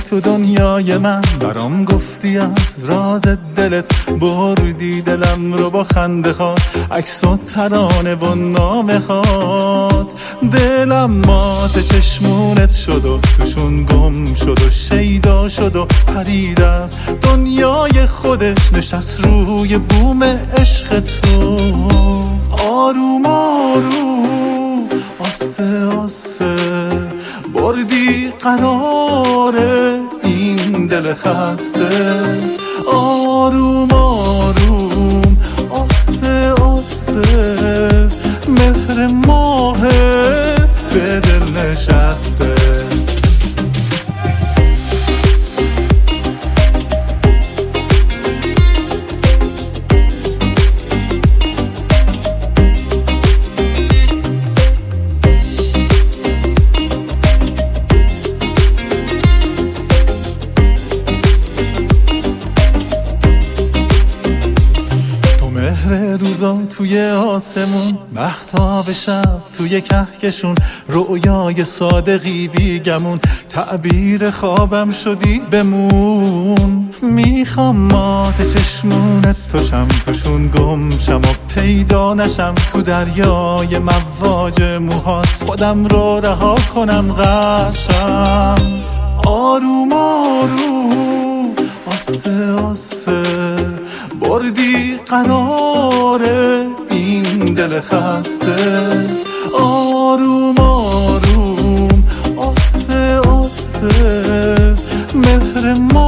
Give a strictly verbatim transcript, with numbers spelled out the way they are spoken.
تو دنیای من، برام گفتی از راز دلت، بردی دلم رو با خنده هات، عکس و ترانه و نامه هات. دلم مات چشمونت شد و توشون گم شد و شیدا شد و پرید از دنیای خودش، نشست روی بوم عشق تو. آروم آروم آسته آسته بردی قرار این دل خسته. آروم آروم آسته آسته مهر ماهت به دل نشسته. مهر روزا توی آسمون، مهتاب شب توی کهکشون، رؤیای صادقی بیگمون، تعبیر خوابم شدی بمون. میخوام مات چشمونت توشم، توشون گم شم و پیدا نشم، تو دریای مواج موهات خودم رو رها کنم غرقشم. آروم آروم آسته آسته بردی قرار این دل خسته. آروم آروم آسته آسته مهر ما